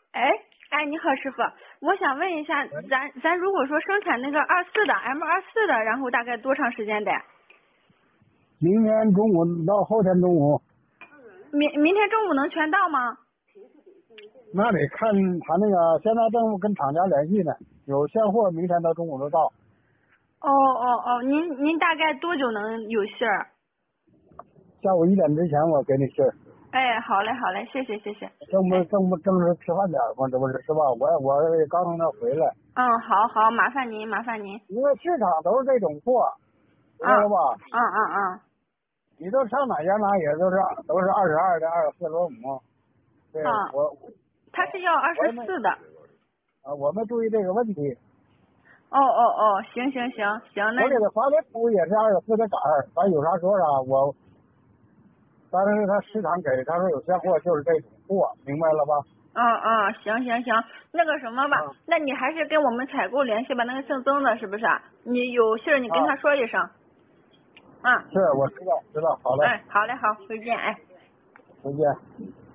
哎，你好，师傅，我想问一下，咱如果说生产那个24的 M24的，然后大概多长时间得？ 明天中午到后天中午。 明天中午能全到吗？ 那得看他那个，现在正跟厂家联系呢，有现货，明天到中午就到。 哦，您大概多久能有信儿？ 下午1点之前我给你信儿。 哎，好嘞，谢谢。 正是吃饭点嘛，这不是是吧？我刚从那回来。 好，麻烦您。 因为市场都是这种货，知道了吧？你都上哪家拿也都是22的、24罗姆。对， 他是要24的。 我们注意这个问题。 行，那我给他发的图也是24的杆儿，咱有啥说啥。但是他市场给他说有现货，就是这种货，明白了吧？ 行，那个什么吧，那你还是跟我们采购联系吧，那个姓曾的是不是？你有信儿你跟他说一声。 是，我知道，好嘞。 好嘞，再见， 再见。